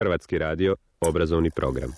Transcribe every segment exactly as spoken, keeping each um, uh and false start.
Hrvatski radio, obrazovni program.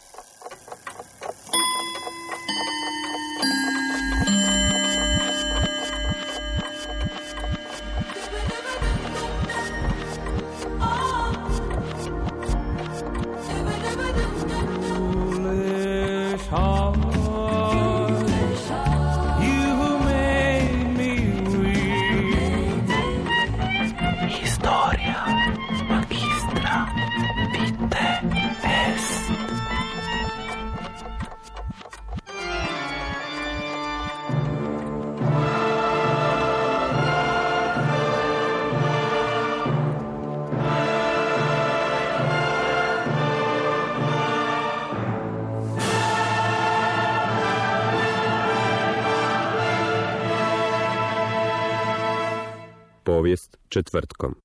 Povijest četvrtkom.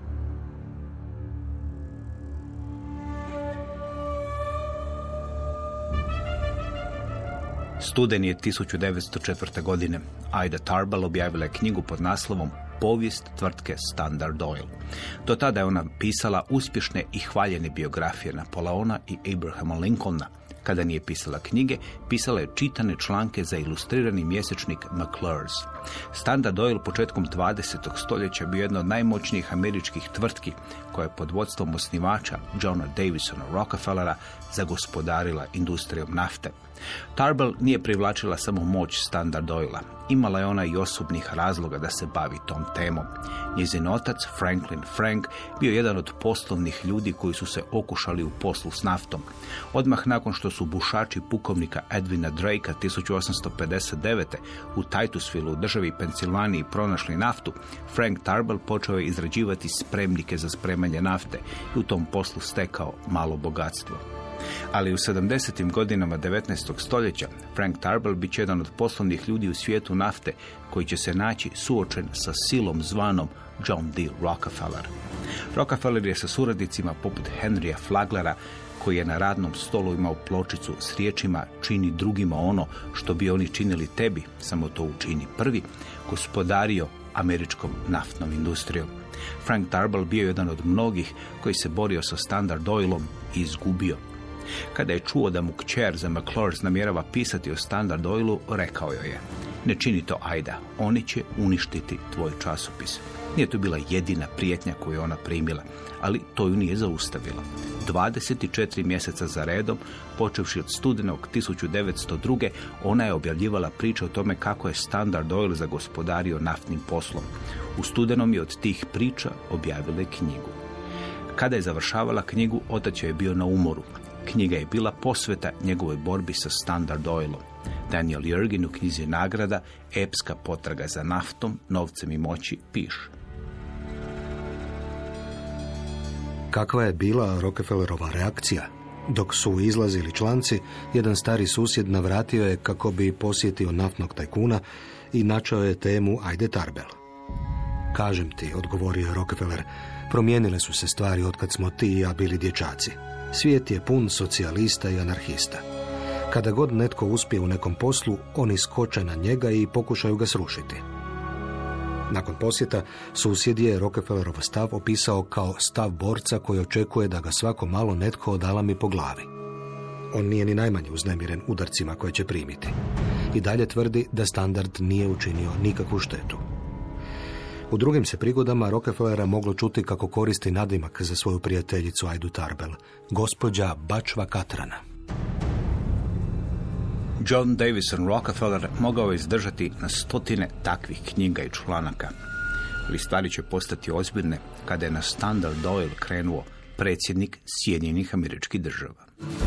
Studen je tisuću devetsto četvrte. godine. Ida Tarbell objavila je knjigu pod naslovom Povijest tvrtke Standard Oil. Do tada je ona pisala uspješne i hvaljene biografije Napoleona i Abrahama Lincolna. Kada nije pisala knjige, pisala je čitane članke za ilustrirani mjesečnik McClure's. Standard Oil početkom dvadesetog stoljeća bio jedna od najmoćnijih američkih tvrtki koja je pod vodstvom osnivača Johna Davisona Rockefellera zagospodarila industrijom nafte. Tarbell nije privlačila samo moć Standard Oila. Imala je ona i osobnih razloga da se bavi tom temom. Njezin otac, Franklin Frank, bio jedan od poslovnih ljudi koji su se okušali u poslu s naftom. Odmah nakon što su bušači pukovnika Edwina Drakea tisuću osamsto pedeset devete. u Titusville u državi Pensilvaniji pronašli naftu, Frank Tarbell počeo je izrađivati spremnike za spremanje nafte i u tom poslu stekao malo bogatstvo. Ali u sedamdesetim godinama devetnaestog stoljeća Frank Tarbell bit će jedan od poslovnih ljudi u svijetu nafte koji će se naći suočen sa silom zvanom John D. Rockefeller. Rockefeller je sa suradnicima poput Henrya Flaglera, koji je na radnom stolu imao pločicu s riječima "čini drugima ono što bi oni činili tebi, samo to učini prvi", gospodario američkom naftnom industrijom. Frank Tarbell bio je jedan od mnogih koji se borio sa Standard Oilom i izgubio. Kada je čuo da mu kćer za McClure's namjerava pisati o Standard Oilu, rekao joj je: "Ne čini to, Aida, oni će uništiti tvoj časopis." Nije to bila jedina prijetnja koju je ona primila, ali to ju nije zaustavilo. dvadeset četiri mjeseca za redom, počevši od studenog tisuću devetsto druge. ona je objavljivala priče o tome kako je Standard Oil zagospodario naftnim poslom. U studenom je od tih priča objavila knjigu. Kada je završavala knjigu, otac joj je bio na umoru. Knjiga je bila posveta njegovoj borbi sa Standard Oilom. Daniel Yergin u knjizi Nagrada, epska potraga za naftom, novcem i moći, piše: Kakva je bila Rockefellerova reakcija? Dok su izlazili članci, jedan stari susjed navratio je kako bi posjetio naftnog tajkuna i načeo je temu Ide Tarbell. "Kažem ti", odgovorio Rockefeller, "promijenile su se stvari otkad smo ti i ja bili dječaci. Svijet je pun socijalista i anarhista. Kada god netko uspije u nekom poslu, oni skoče na njega i pokušaju ga srušiti." Nakon posjeta, susjed je Rockefellerov stav opisao kao stav borca koji očekuje da ga svako malo netko odalami po glavi. On nije ni najmanje uznemiren udarcima koje će primiti. I dalje tvrdi da Standard nije učinio nikakvu štetu. U drugim se prigodama Rockefellera moglo čuti kako koristi nadimak za svoju prijateljicu Idu Tarbell, gospođa Bačva Katrana. John Davison Rockefeller mogao je izdržati na stotine takvih knjiga i članaka. Ali stvari će postati ozbiljne kada je na Standard Oil krenuo predsjednik Sjedinjenih Američkih Država.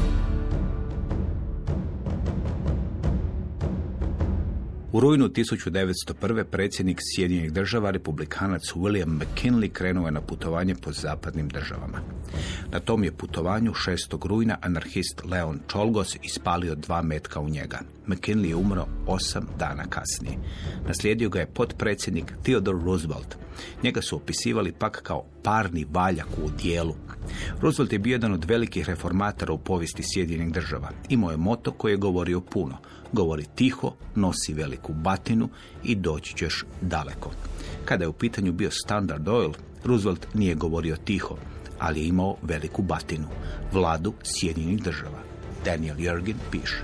U rujnu tisuću devetsto prve. predsjednik Sjedinjenih Država, republikanac William McKinley, krenuo je na putovanje po zapadnim državama. Na tom je putovanju šestog rujna anarhist Leon Czolgosz ispalio dva metka u njega. McKinley je umro osam dana kasnije. Naslijedio ga je potpredsjednik Theodore Roosevelt. Njega su opisivali pak kao parni valjak u dijelu. Roosevelt je bio jedan od velikih reformatora u povijesti Sjedinjenih Država. Imao je moto koji je govorio puno: govori tiho, nosi veliku batinu i doći ćeš daleko. Kada je u pitanju bio Standard Oil, Roosevelt nije govorio tiho, ali je imao veliku batinu, vladu Sjedinjenih država. Daniel Yergin piše.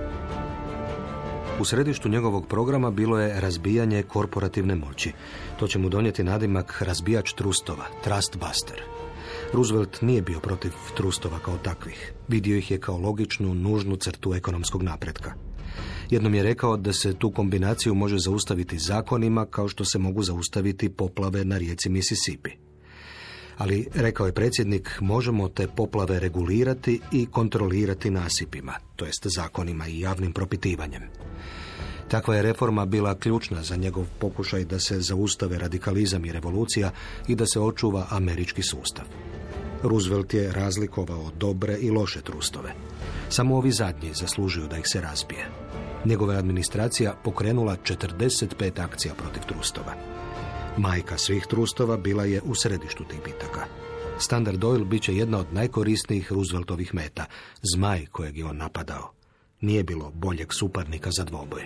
U središtu njegovog programa bilo je razbijanje korporativne moći. To će mu donijeti nadimak razbijač trustova, trustbuster. Roosevelt nije bio protiv trustova kao takvih. Vidio ih je kao logičnu, nužnu crtu ekonomskog napretka. Jednom je rekao da se tu kombinaciju može zaustaviti zakonima kao što se mogu zaustaviti poplave na rijeci Mississippi. Ali, rekao je predsjednik, možemo te poplave regulirati i kontrolirati nasipima, to jest zakonima i javnim propitivanjem. Takva je reforma bila ključna za njegov pokušaj da se zaustave radikalizam i revolucija i da se očuva američki sustav. Roosevelt je razlikovao dobre i loše trustove. Samo ovi zadnji zaslužuju da ih se razbije. Njegova administracija pokrenula četrdeset pet akcija protiv trustova. Majka svih trustova bila je u središtu tih bitaka. Standard Oil bit će jedna od najkorisnijih Rooseveltovih meta, zmaj kojeg je on napadao. Nije bilo boljeg suparnika za dvoboj.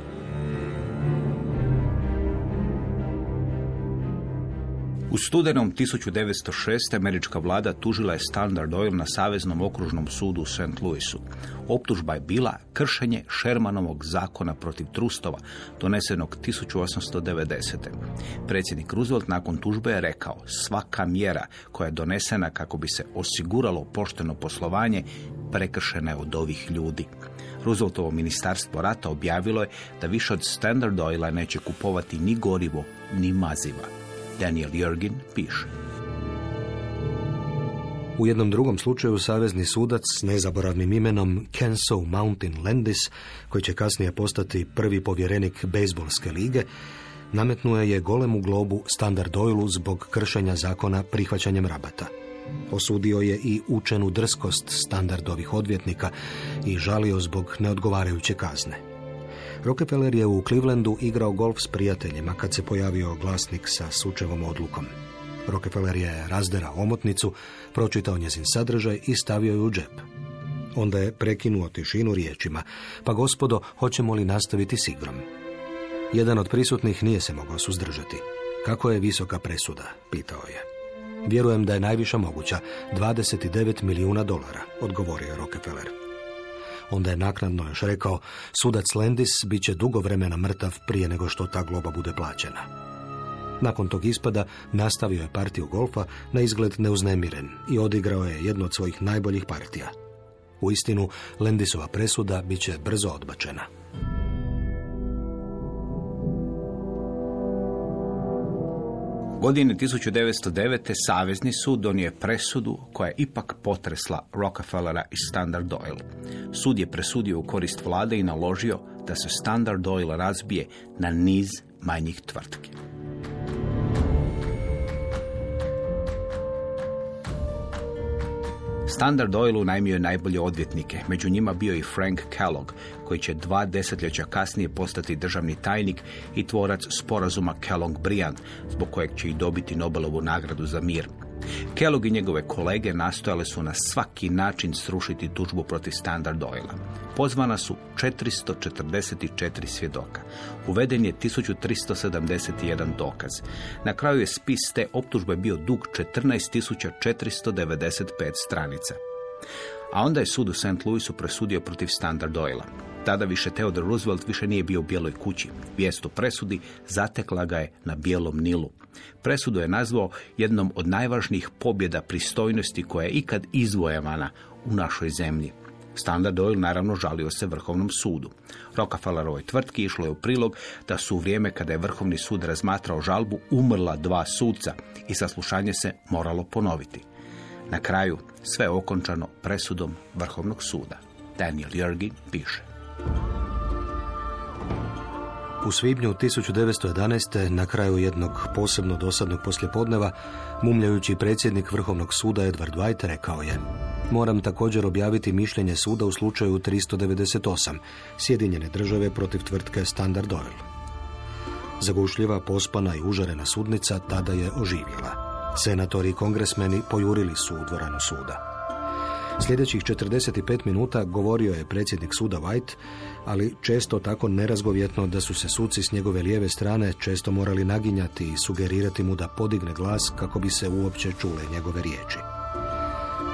U studenom tisuću devetsto šeste. američka vlada tužila je Standard Oil na Saveznom okružnom sudu u Saint Louisu. Optužba je bila kršenje Shermanovog zakona protiv trustova, donesenog tisuću osamsto devedesete. Predsjednik Roosevelt nakon tužbe je rekao: svaka mjera koja je donesena kako bi se osiguralo pošteno poslovanje prekršena je od ovih ljudi. Rooseveltovo ministarstvo rata objavilo je da više od Standard Oila neće kupovati ni gorivo, ni maziva. Daniel Yergin piše. U jednom drugom slučaju savezni sudac s nezaboravnim imenom Kennesaw Mountain Landis, koji će kasnije postati prvi povjerenik bejzbolske lige, nametnuo je golemu globu Standard Oilu zbog kršenja zakona prihvaćanjem rabata. Osudio je i učenu drskost Standardovih odvjetnika i žalio zbog neodgovarajuće kazne. Rockefeller je u Clevelandu igrao golf s prijateljima kad se pojavio glasnik sa sučevom odlukom. Rockefeller je razderao omotnicu, pročitao njezin sadržaj i stavio ju u džep. Onda je prekinuo tišinu riječima: pa gospodo, hoćemo li nastaviti s igrom? Jedan od prisutnih nije se mogao suzdržati. Kako je visoka presuda? Pitao je. Vjerujem da je najviša moguća, dvadeset devet milijuna dolara, odgovorio Rockefeller. Onda je naknadno još rekao: sudac Landis bit će dugo vremena mrtav prije nego što ta globa bude plaćena. Nakon tog ispada nastavio je partiju golfa na izgled neuznemiren i odigrao je jednu od svojih najboljih partija. Uistinu, Landisova presuda bit će brzo odbačena. Godine tisuću devetsto devete. Savezni sud donio je presudu koja je ipak potresla Rockefellera i Standard Oil. Sud je presudio u korist vlade i naložio da se Standard Oil razbije na niz manjih tvrtki. Standard Oil unajmio je najbolje odvjetnike, među njima bio i Frank Kellogg, koji će dva desetljeća kasnije postati državni tajnik i tvorac sporazuma Kellogg-Briand, zbog kojeg će i dobiti Nobelovu nagradu za mir. Kellogg i njegove kolege nastojale su na svaki način srušiti tužbu protiv Standard Oila. Pozvana su četiristo četrdeset četiri svjedoka. Uveden je tisuću tristo sedamdeset jedan dokaz. Na kraju je spis te optužbe bio dug četrnaest tisuća četiristo devedeset pet stranica. A onda je sud u Saint Louisu presudio protiv Standard Oila. Tada više Theodore Roosevelt više nije bio u Bijeloj kući. Vijest o presudi zatekla ga je na Bijelom Nilu. Presudu je nazvao jednom od najvažnijih pobjeda pristojnosti koja je ikad izvojevana u našoj zemlji. Standard Oil naravno žalio se Vrhovnom sudu. Rockefellerovoj tvrtki išlo je u prilog da su u vrijeme kada je Vrhovni sud razmatrao žalbu umrla dva suca i saslušanje se moralo ponoviti. Na kraju sve je okončano presudom Vrhovnog suda. Daniel Yergin piše. U svibnju tisuću devetsto jedanaeste. na kraju jednog posebno dosadnog poslijepodneva, mumljajući predsjednik Vrhovnog suda Edward White rekao je: moram također objaviti mišljenje suda u slučaju tristo devedeset osam, Sjedinjene države protiv tvrtke Standard Oil. Zagušljiva, pospana i užarena sudnica tada je oživjela. Senatori i kongresmeni pojurili su u dvoranu suda. Sljedećih četrdeset pet minuta govorio je predsjednik suda White, ali često tako nerazgovjetno da su se suci s njegove lijeve strane često morali naginjati i sugerirati mu da podigne glas kako bi se uopće čule njegove riječi.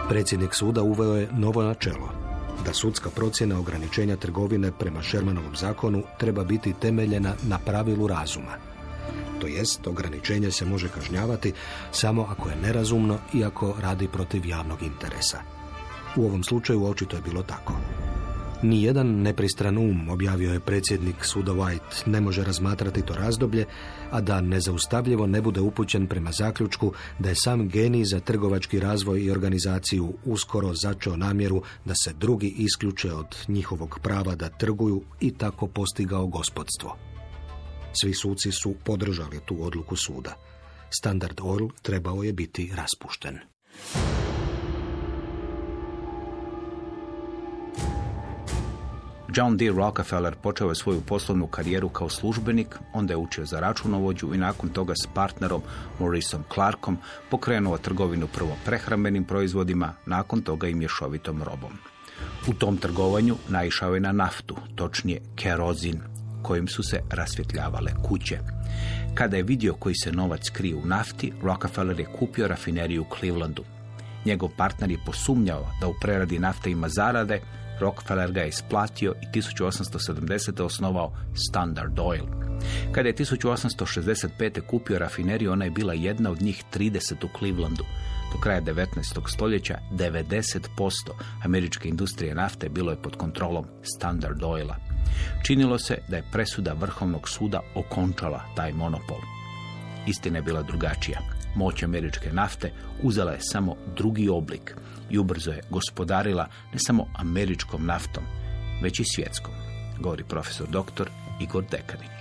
Predsjednik suda uveo je novo načelo, da sudska procjena ograničenja trgovine prema Shermanovom zakonu treba biti temeljena na pravilu razuma. To jest, ograničenje se može kažnjavati samo ako je nerazumno i ako radi protiv javnog interesa. U ovom slučaju očito je bilo tako. Nijedan nepristran um, objavio je predsjednik suda White, ne može razmatrati to razdoblje, a da nezaustavljivo ne bude upućen prema zaključku da je sam genij za trgovački razvoj i organizaciju uskoro začeo namjeru da se drugi isključe od njihovog prava da trguju i tako postigao gospodstvo. Svi suci su podržali tu odluku suda. Standard Oil trebao je biti raspušten. John D. Rockefeller počeo je svoju poslovnu karijeru kao službenik, onda je učio za računovođu i nakon toga s partnerom Mauriceom Clarkom pokrenuo trgovinu prvo prehrambenim proizvodima, nakon toga i mješovitom robom. U tom trgovanju naišao je na naftu, točnije kerozin, kojim su se rasvjetljavale kuće. Kada je vidio koji se novac krije u nafti, Rockefeller je kupio rafineriju u Clevelandu. Njegov partner je posumnjao da u preradi nafte ima zarade. Rockefeller ga je isplatio i tisuću osamsto sedamdesete. osnovao Standard Oil. Kada je tisuću osamsto šezdeset pete. kupio rafineriju, ona je bila jedna od njih trideset u Clevelandu. Do kraja devetnaestog stoljeća devedeset posto američke industrije nafte bilo je pod kontrolom Standard Oila. Činilo se da je presuda Vrhovnog suda okončala taj monopol. Istina je bila drugačija. Moć američke nafte uzela je samo drugi oblik i ubrzo je gospodarila ne samo američkom naftom, već i svjetskom, govori profesor doktor Igor Dekanić.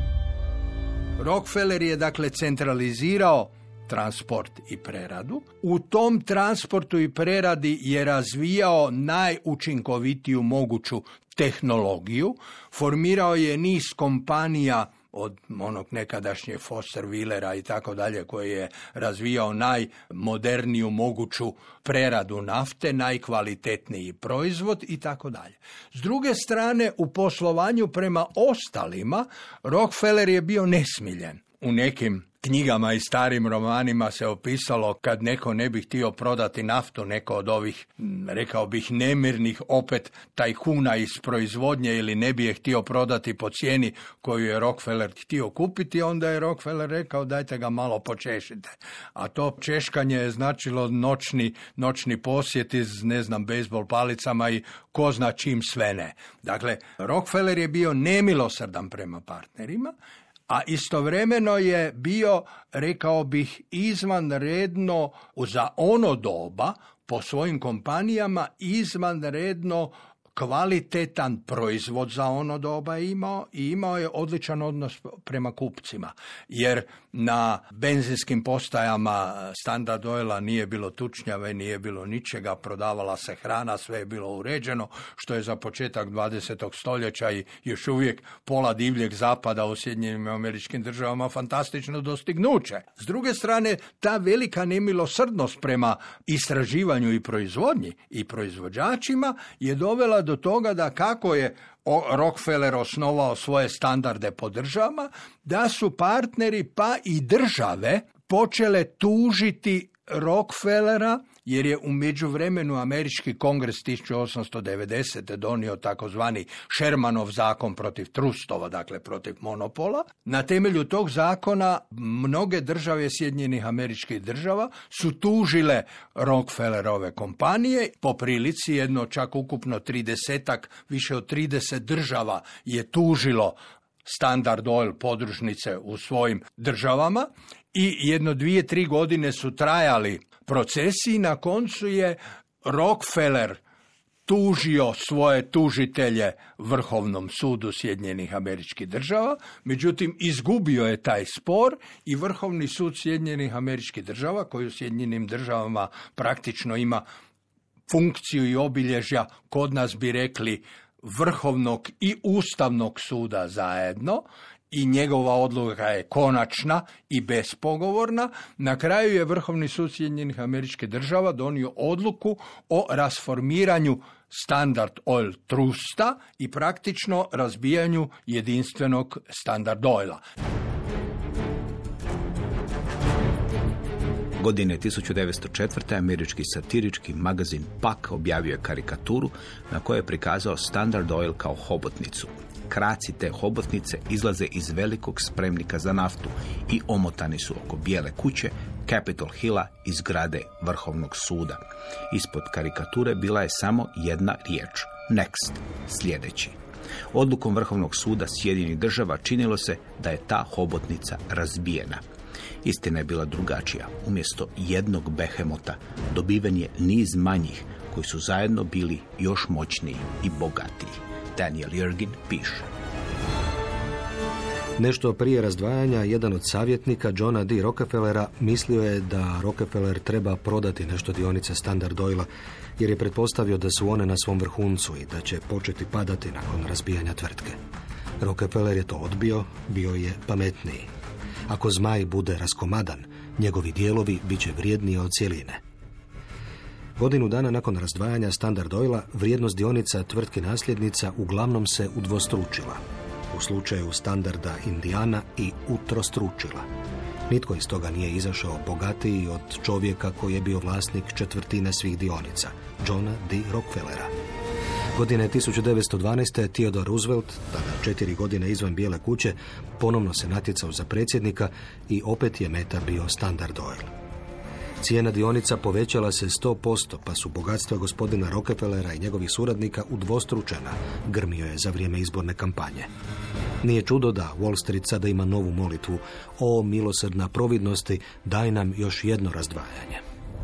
Rockefeller je dakle centralizirao transport i preradu. U tom transportu i preradi je razvijao najučinkovitiju moguću tehnologiju, formirao je niz kompanija od onog nekadašnje Foster Wheelera i tako dalje, koji je razvijao najmoderniju moguću preradu nafte, najkvalitetniji proizvod i tako dalje. S druge strane, u poslovanju prema ostalima, Rockefeller je bio nesmiljen. U nekim knjigama i starim romanima se opisalo kad neko ne bi htio prodati naftu, neko od ovih, rekao bih, nemirnih opet tajkuna iz proizvodnje, ili ne bi je htio prodati po cijeni koju je Rockefeller htio kupiti, onda je Rockefeller rekao dajte ga malo počešite. A to češkanje je značilo noćni, noćni posjet iz, ne znam, bejzbol palicama i ko zna čim sve ne. Dakle, Rockefeller je bio nemilosrdan prema partnerima, a istovremeno je bio, rekao bih, izvanredno za ono doba po svojim kompanijama izvanredno kvalitetan proizvod za ono doba imao i imao je odličan odnos prema kupcima. Jer na benzinskim postajama Standard Oila nije bilo tučnjave, nije bilo ničega, prodavala se hrana, sve je bilo uređeno, što je za početak dvadesetog stoljeća i još uvijek pola divljeg zapada u Sjedinjenim Američkim Državama fantastično dostignuće. S druge strane, ta velika nemilosrdnost prema istraživanju i proizvodnji i proizvođačima je dovela do toga da kako je Rockefeller osnovao svoje standarde po državama, da su partneri pa i države počele tužiti Rockefellera, jer je u međuvremenu američki kongres tisuću osamsto devedesete. donio takozvani Shermanov zakon protiv trustova, dakle protiv monopola. Na temelju tog zakona mnoge države Sjedinjenih Američkih Država su tužile Rockefellerove kompanije. Po prilici jedno čak ukupno tridesetak, više od trideset država je tužilo Standard Oil podružnice u svojim državama i jedno dvije, tri godine su trajali procesi. Na koncu je Rockefeller tužio svoje tužitelje Vrhovnom sudu Sjedinjenih Američkih Država, međutim izgubio je taj spor i Vrhovni sud Sjedinjenih Američkih Država, koji u Sjedinjenim Državama praktično ima funkciju i obilježja, kod nas bi rekli Vrhovnog i Ustavnog suda zajedno, i njegova odluka je konačna i bespogovorna. Na kraju je Vrhovni sud Sjedinjenih Američkih Država donio odluku o rasformiranju Standard Oil trusta i praktično razbijanju jedinstvenog Standard Oila. Godine tisuću devetsto četvrte. američki satirički magazin Puck objavio je karikaturu na kojoj je prikazao Standard Oil kao hobotnicu. Kraci te hobotnice izlaze iz velikog spremnika za naftu i omotani su oko Bijele kuće, Capitol Hilla i zgrade Vrhovnog suda. Ispod karikature bila je samo jedna riječ. Next. Sljedeći. Odlukom Vrhovnog suda Sjedinjenih država činilo se da je ta hobotnica razbijena. Istina je bila drugačija. Umjesto jednog behemota dobiven je niz manjih koji su zajedno bili još moćniji i bogatiji. Daniel Yergin piše. Nešto prije razdvajanja, jedan od savjetnika Johna D. Rockefellera mislio je da Rockefeller treba prodati nešto dionice Standard Oila, jer je pretpostavio da su one na svom vrhuncu i da će početi padati nakon razbijanja tvrtke. Rockefeller je to odbio, bio je pametniji. Ako zmaj bude raskomadan, njegovi dijelovi bit će vrijedniji od cjeline. Godinu dana nakon razdvajanja Standard Oila, vrijednost dionica tvrtke nasljednica uglavnom se udvostručila. U slučaju Standarda Indiana i utrostručila. Nitko iz toga nije izašao bogatiji od čovjeka koji je bio vlasnik četvrtine svih dionica, Johna D. Rockefellera. Godine tisuću devetsto dvanaeste. Theodore Roosevelt, tada četiri godine izvan Bijele kuće, ponovno se natjecao za predsjednika i opet je meta bio Standard Oil. Cijena dionica povećala se sto posto, pa su bogatstva gospodina Rockefellera i njegovih suradnika udvostručena, grmio je za vrijeme izborne kampanje. Nije čudo da Wall Street sada ima novu molitvu: o milosrdna providnosti, daj nam još jedno razdvajanje.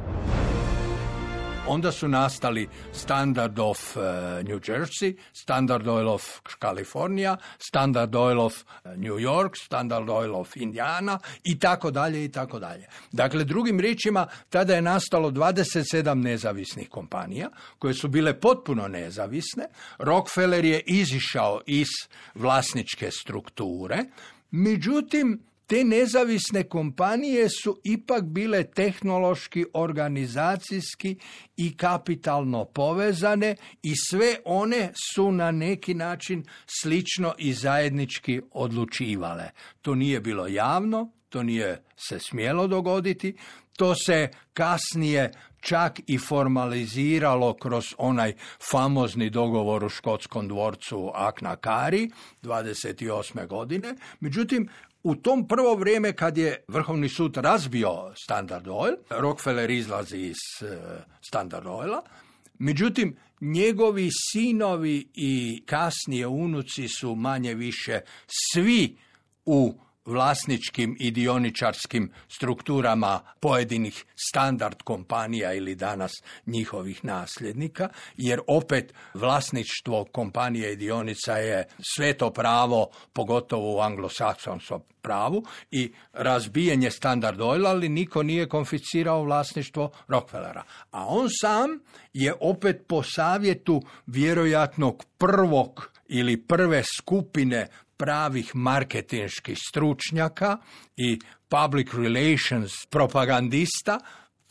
Onda su nastali Standard of uh, New Jersey, Standard Oil of California, Standard Oil of New York, Standard Oil of Indiana i tako dalje i tako dalje. Dakle, drugim riječima, tada je nastalo dvadeset sedam nezavisnih kompanija koje su bile potpuno nezavisne. Rockefeller je izišao iz vlasničke strukture, međutim, te nezavisne kompanije su ipak bile tehnološki, organizacijski i kapitalno povezane i sve one su na neki način slično i zajednički odlučivale. To nije bilo javno, to nije se smjelo dogoditi, to se kasnije čak i formaliziralo kroz onaj famozni dogovor u škotskom dvorcu Akna Kari dvadeset osme godine. Međutim, u tom prvo vrijeme kad je Vrhovni sud razbio Standard Oil, Rockefeller izlazi iz Standard Oila, međutim, njegovi sinovi i kasnije unuci su manje više svi u vlasničkim i dioničarskim strukturama pojedinih standard kompanija ili danas njihovih nasljednika, jer opet vlasništvo kompanije i dionica je sveto pravo, pogotovo u anglosaksonskom pravu, i razbijanje Standard Oila, ali niko nije konfiscirao vlasništvo Rockefellera. A on sam je opet po savjetu vjerojatnog prvog ili prve skupine pravih marketinških stručnjaka i public relations propagandista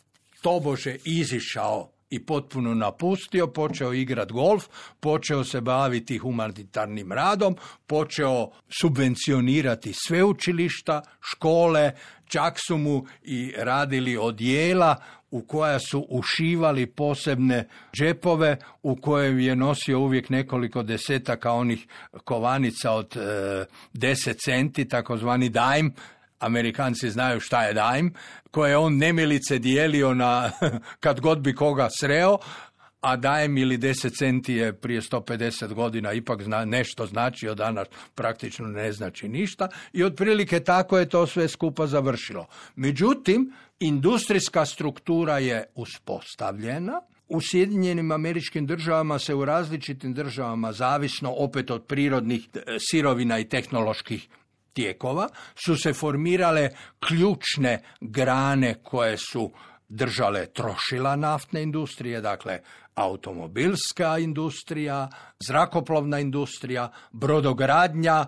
tobože izišao i potpuno napustio, počeo igrati golf, počeo se baviti humanitarnim radom, počeo subvencionirati sveučilišta, škole, čak su mu i radili odijela u koja su ušivali posebne džepove u kojem je nosio uvijek nekoliko desetaka onih kovanica od e, deset centi, takozvani dime. Amerikanci znaju šta je dime, koje on nemilice dijelio na kad god bi koga sreo, a dime ili deset centi je prije sto pedeset godina ipak zna, nešto značio, danas praktično ne znači ništa, i otprilike tako je to sve skupa završilo. Međutim, industrijska struktura je uspostavljena. U Sjedinjenim Američkim Državama se u različitim državama, zavisno opet od prirodnih sirovina i tehnoloških tijekova, su se formirale ključne grane koje su držale trošila naftne industrije, dakle automobilska industrija, zrakoplovna industrija, brodogradnja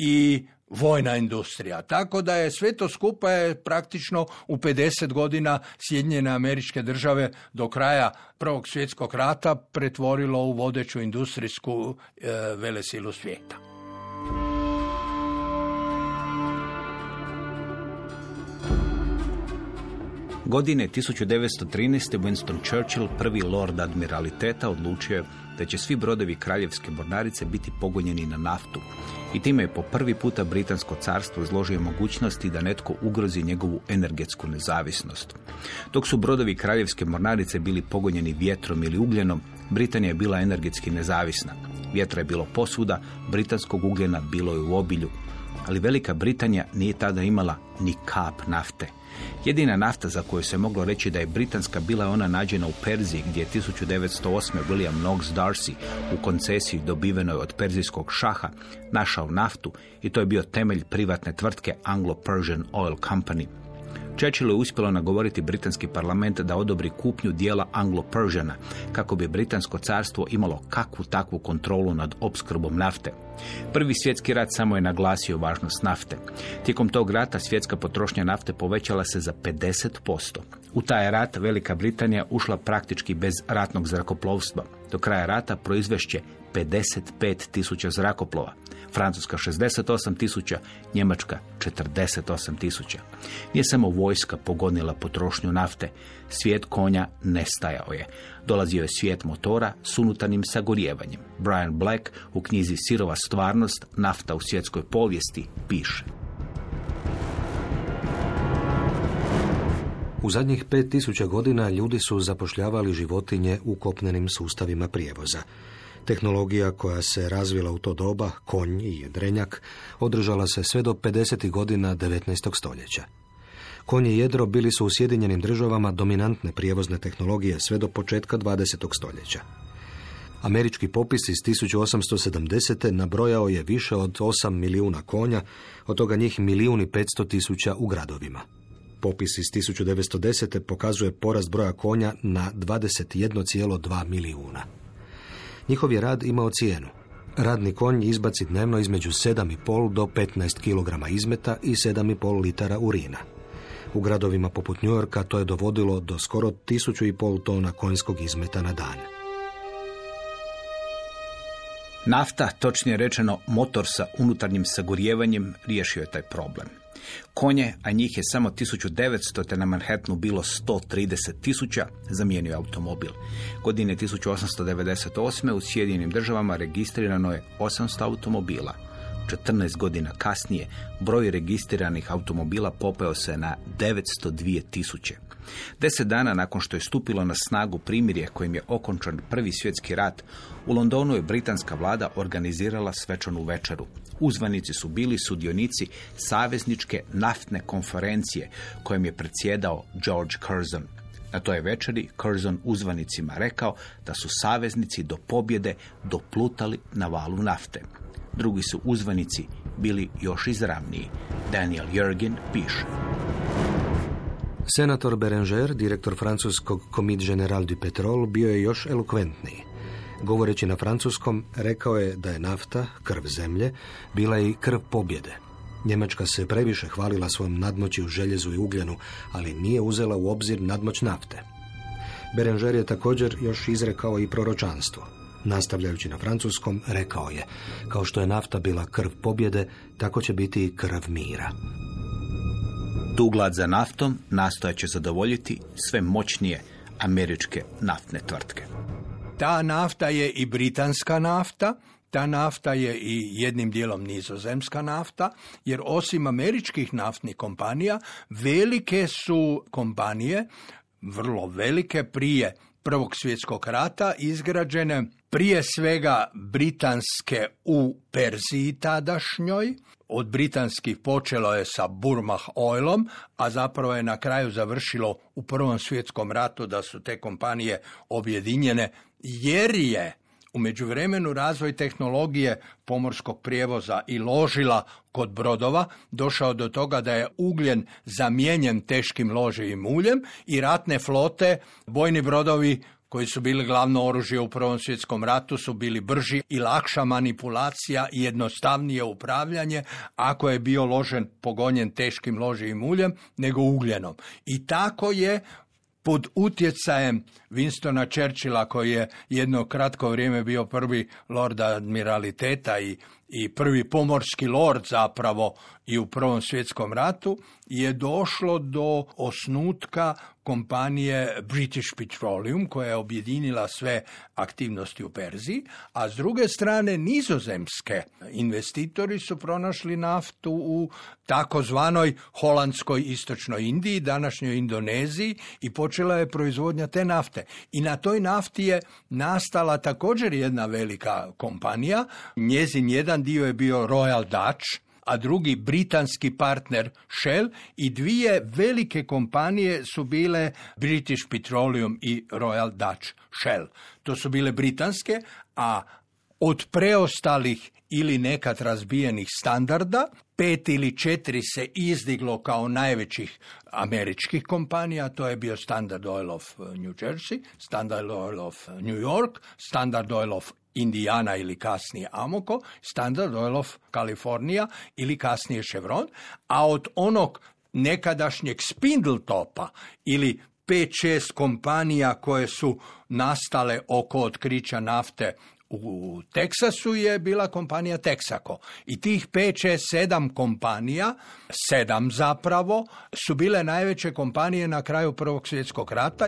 i vojna industrija. Tako da je sve to skupa je praktično u pedeset godina Sjedinjene Američke Države do kraja Prvog svjetskog rata pretvorilo u vodeću industrijsku e, velesilu svijeta. Godine tisuću devetsto trinaeste. Winston Churchill, prvi lord admiraliteta, odlučio je da će svi brodovi kraljevske mornarice biti pogonjeni na naftu. I time je po prvi puta Britansko carstvo izložio mogućnosti da netko ugrozi njegovu energetsku nezavisnost. Dok su brodovi kraljevske mornarice bili pogonjeni vjetrom ili ugljenom, Britanija je bila energetski nezavisna. Vjetra je bilo posvuda, britanskog ugljena bilo je u obilju. Ali Velika Britanija nije tada imala ni kap nafte. Jedina nafta za koju se moglo reći da je britanska bila je ona nađena u Perziji, gdje je tisuću devetsto osme. William Knox Darcy u koncesiji dobivenoj od perzijskog šaha našao naftu i to je bio temelj privatne tvrtke Anglo-Persian Oil Company. Churchillu je uspjelo nagovoriti britanski parlament da odobri kupnju dijela Anglo-Persiana kako bi britansko carstvo imalo kakvu takvu kontrolu nad opskrbom nafte. Prvi svjetski rat samo je naglasio važnost nafte. Tijekom tog rata svjetska potrošnja nafte povećala se za pedeset posto. U taj rat Velika Britanija ušla praktički bez ratnog zrakoplovstva. Do kraja rata proizvešće pedeset pet tisuća zrakoplova. Francuska šezdeset osam tisuća, Njemačka četrdeset osam tisuća. Nije samo vojska pogonila potrošnju nafte, svijet konja nestajao je. Dolazio je svijet motora s unutarnjim sagorijevanjem. Brian Black u knjizi Sirova stvarnost, nafta u svjetskoj povijesti, piše: U zadnjih pet tisuća godina ljudi su zapošljavali životinje u kopnenim sustavima prijevoza. Tehnologija koja se razvila u to doba, konj i jedrenjak, održala se sve do pedesetih godina devetnaestog stoljeća. Konj i jedro bili su u Sjedinjenim Državama dominantne prijevozne tehnologije sve do početka dvadesetog stoljeća. Američki popis iz tisuću osamsto sedamdesete. nabrojao je više od osam milijuna konja, od toga njih milijun i petsto tisuća u gradovima. Popis iz tisuću devetsto desete. pokazuje porast broja konja na dvadeset jedan zarez dva milijuna. Njihov je rad imao cijenu. Radni konj izbaci dnevno između sedam i pol do petnaest kilograma izmeta i sedam i pol litara urina. U gradovima poput New Yorka to je dovodilo do skoro tisuću i pol tona konjskog izmeta na dan. Nafta, točnije rečeno motor sa unutarnjim sagorijevanjem, riješio je taj problem. Konje, a njih je samo tisuću devetsto. te na Manhattanu bilo sto trideset tisuća, zamijenio je automobil. Godine tisuću osamsto devedeset osme. u Sjedinjenim Državama registrirano je osamsto automobila. četrnaest godina kasnije broj registriranih automobila popeo se na devetsto dvije tisuće. Deset dana nakon što je stupilo na snagu primirje kojim je okončan Prvi svjetski rat, u Londonu je britanska vlada organizirala svečanu večeru. Uzvanici su bili sudionici savezničke naftne konferencije kojim je predsjedao George Curzon. Na toj večeri Curzon uzvanicima rekao da su saveznici do pobjede doplutali na valu nafte. Drugi su uzvanici bili još izravniji. Daniel Jurgen piše: Senator Berenger, direktor francuskog Comité Général du Pétrole, bio je još elokventniji. Govoreći na francuskom, rekao je da je nafta, krv zemlje, bila i krv pobjede. Njemačka se previše hvalila svojom nadmoći u željezu i ugljenu, ali nije uzela u obzir nadmoć nafte. Berenger je također još izrekao i proročanstvo. Nastavljajući na francuskom, rekao je: kao što je nafta bila krv pobjede, tako će biti i krv mira. Tu glad za naftom nastojat će zadovoljiti sve moćnije američke naftne tvrtke. Ta nafta je i britanska nafta, ta nafta je i jednim dijelom nizozemska nafta, jer osim američkih naftnih kompanija, velike su kompanije, vrlo velike, prije Prvog svjetskog rata izgrađene prije svega britanske u Perziji tadašnjoj. Od britanskih počelo je sa Burmah Oilom, a zapravo je na kraju završilo u Prvom svjetskom ratu da su te kompanije objedinjene, jer je u međuvremenu razvoj tehnologije pomorskog prijevoza i ložila kod brodova došao do toga da je ugljen zamijenjen teškim loživim uljem i ratne flote, bojni brodovi koji su bili glavno oružje u Prvom svjetskom ratu, su bili brži i lakša manipulacija i jednostavnije upravljanje ako je bio ložen pogonjen teškim loživim uljem nego ugljenom. I tako je pod utjecajem Winstona Churchilla, koji je jedno kratko vrijeme bio prvi lord admiraliteta i i prvi pomorski lord zapravo i u Prvom svjetskom ratu, je došlo do osnutka kompanije British Petroleum, koja je objedinila sve aktivnosti u Perziji, a s druge strane nizozemske investitori su pronašli naftu u takozvanoj holandskoj istočnoj Indiji, današnjoj Indoneziji, i počela je proizvodnja te nafte. I na toj nafti je nastala također jedna velika kompanija. Njezin jedan dio je bio Royal Dutch, a drugi britanski partner Shell, i dvije velike kompanije su bile British Petroleum i Royal Dutch Shell. To su bile britanske, a od preostalih ili nekad razbijenih standarda, pet ili četiri se izdiglo kao najvećih američkih kompanija. To je bio Standard Oil of New Jersey, Standard Oil of New York, Standard Oil of Indiana ili kasnije Amoco, Standard Oil of California ili kasnije Chevron, a od onog nekadašnjeg Spindletopa ili pet šest kompanija koje su nastale oko otkrića nafte u Teksasu je bila kompanija Texaco. I tih pet, šest, sedam kompanija, sedam zapravo, su bile najveće kompanije na kraju Prvog svjetskog rata.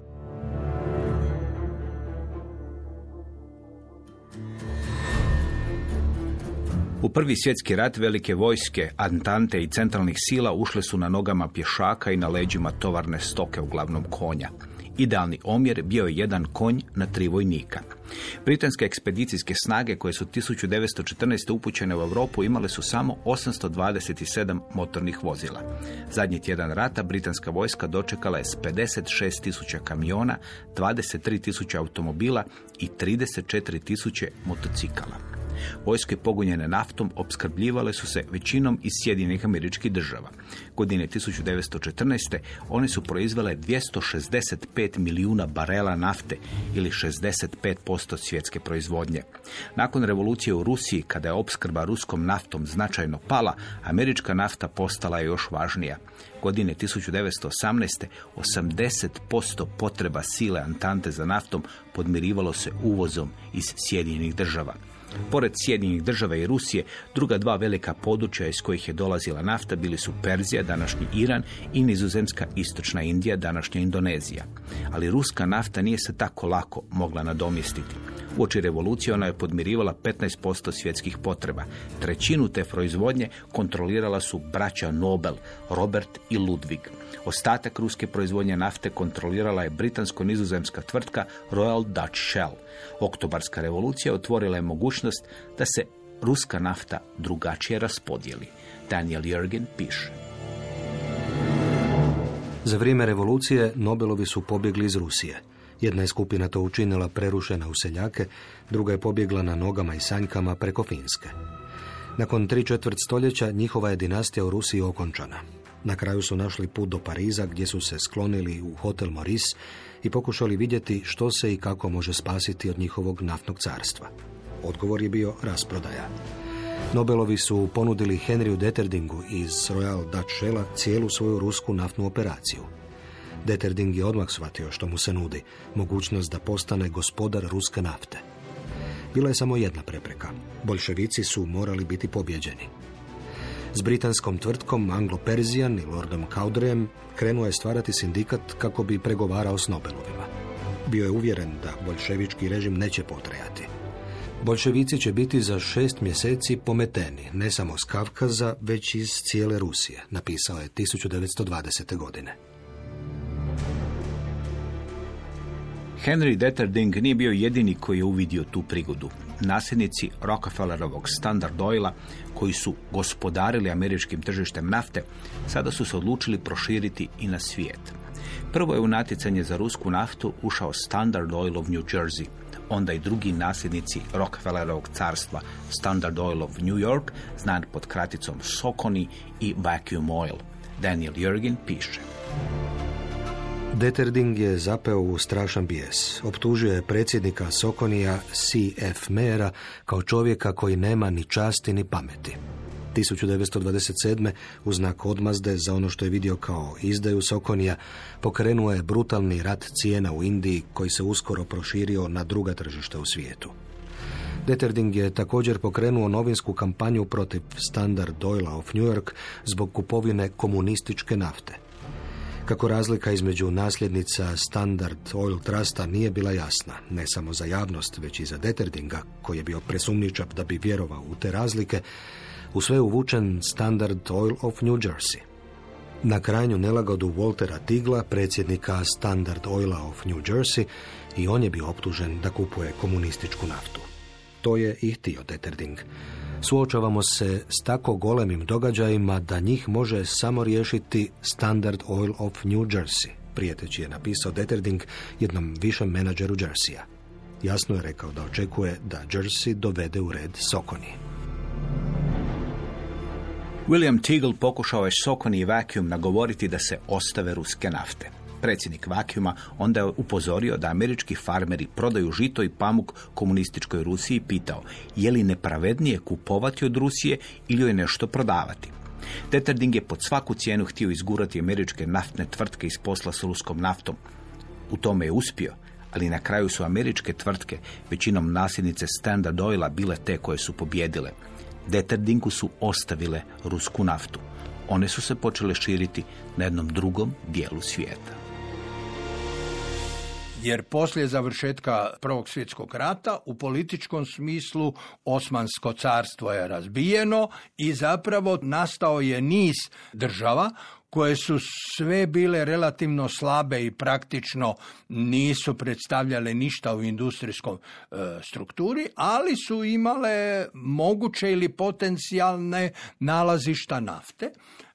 U Prvi svjetski rat velike vojske, Antante i centralnih sila ušle su na nogama pješaka i na leđima tovarne stoke, uglavnom konja. Idealni omjer bio je jedan konj na tri vojnika. Britanske ekspedicijske snage koje su tisuću devetsto četrnaeste. upućene u Europu imale su samo osamsto dvadeset sedam motornih vozila. Zadnji tjedan rata britanska vojska dočekala je s pedeset šest tisuća kamiona, dvadeset tri tisuće automobila i trideset četiri tisuće motocikala. Vojske pogonjene naftom opskrbljivale su se većinom iz Sjedinjenih Američkih Država. Godine tisuću devetsto četrnaeste. one su proizvele dvjesto šezdeset pet milijuna barela nafte ili šezdeset pet posto svjetske proizvodnje. Nakon revolucije u Rusiji, kada je opskrba ruskom naftom značajno pala, američka nafta postala je još važnija. Godine tisuću devetsto osamnaeste. osamdeset posto potreba sile Antante za naftom podmirivalo se uvozom iz Sjedinjenih Država. Pored Sjedinjenih Država i Rusije, druga dva velika područja iz kojih je dolazila nafta bili su Perzija, današnji Iran, i nizozemska istočna Indija, današnja Indonezija. Ali ruska nafta nije se tako lako mogla nadomjestiti. Uoči revolucije ona je podmirivala petnaest posto svjetskih potreba. Trećinu te proizvodnje kontrolirala su braća Nobel, Robert i Ludwig. Ostatak ruske proizvodnje nafte kontrolirala je britansko-nizozemska tvrtka Royal Dutch Shell. Oktobarska revolucija otvorila je mogućnost da se ruska nafta drugačije raspodijeli. Daniel Jürgen piše. Za vrijeme revolucije Nobelovi su pobjegli iz Rusije. Jedna je skupina to učinila prerušena u seljake, druga je pobjegla na nogama i sanjkama preko Finske. Nakon tri četvrt stoljeća njihova je dinastija u Rusiji okončana. Na kraju su našli put do Pariza, gdje su se sklonili u hotel Maurice i pokušali vidjeti što se i kako može spasiti od njihovog naftnog carstva. Odgovor je bio rasprodaja. Nobelovi su ponudili Henryu Deterdingu iz Royal Dutch Shella cijelu svoju rusku naftnu operaciju. Deterding je odmah shvatio što mu se nudi, mogućnost da postane gospodar ruske nafte. Bila je samo jedna prepreka. Boljševici su morali biti pobjeđeni. S britanskom tvrtkom Anglo-Persian i Lordom Cowdreyem krenuo je stvarati sindikat kako bi pregovarao s Nobelovima. Bio je uvjeren da boljševički režim neće potrajati. Boljševici će biti za šest mjeseci pometeni, ne samo s Kavkaza, već iz cijele Rusije, napisao je tisuću devetsto dvadesete. godine. Henry Deterding nije bio jedini koji je uvidio tu prigodu. Nasljednici Rockefellerovog Standard Oila, koji su gospodarili američkim tržištem nafte, sada su se odlučili proširiti i na svijet. Prvo je u natjecanje za rusku naftu ušao Standard Oil of New Jersey, onda i drugi nasljednici Rockefellerovog carstva Standard Oil of New York, znan pod kraticom Socony i Vacuum Oil. Daniel Jürgen piše. Deterding je zapeo u strašan bijes. Optužio je predsjednika Soconija C F Mayera kao čovjeka koji nema ni časti ni pameti. tisuću devetsto dvadeset sedme. u znak odmazde za ono što je vidio kao izdaju Soconija, pokrenuo je brutalni rat cijena u Indiji koji se uskoro proširio na druga tržišta u svijetu. Deterding je također pokrenuo novinsku kampanju protiv Standard Oila of New York zbog kupovine komunističke nafte. Kako razlika između nasljednica Standard Oil Trusta nije bila jasna, ne samo za javnost, već i za Deterdinga, koji je bio presumnjičav da bi vjerovao u te razlike, u sve uvučen Standard Oil of New Jersey. Na krajnju nelagodu Waltera Tigla, predsjednika Standard Oila of New Jersey, i on je bio optužen da kupuje komunističku naftu. To je i htio Deterding. Suočavamo se s tako golemim događajima da njih može samo riješiti Standard Oil of New Jersey, prijeteći je napisao Deterding jednom višem menadžeru Jerseya. Jasno je rekao da očekuje da Jersey dovede u red Socony. William Teagle pokušao je Socony i Vacuum nagovoriti da se ostave ruske nafte. Predsjednik Vacuuma onda je upozorio da američki farmeri prodaju žito i pamuk komunističkoj Rusiji i pitao je li nepravednije kupovati od Rusije ili joj nešto prodavati. Deterding je pod svaku cijenu htio izgurati američke naftne tvrtke iz posla s ruskom naftom. U tome je uspio, ali na kraju su američke tvrtke, većinom nasljednice Standard Oila, bile te koje su pobjedile. Deterdingu su ostavile rusku naftu. One su se počele širiti na jednom drugom dijelu svijeta. Jer poslije završetka Prvog svjetskog rata u političkom smislu Osmansko carstvo je razbijeno i zapravo nastao je niz država koje su sve bile relativno slabe i praktično nisu predstavljale ništa u industrijskoj e, strukturi, ali su imale moguće ili potencijalne nalazišta nafte.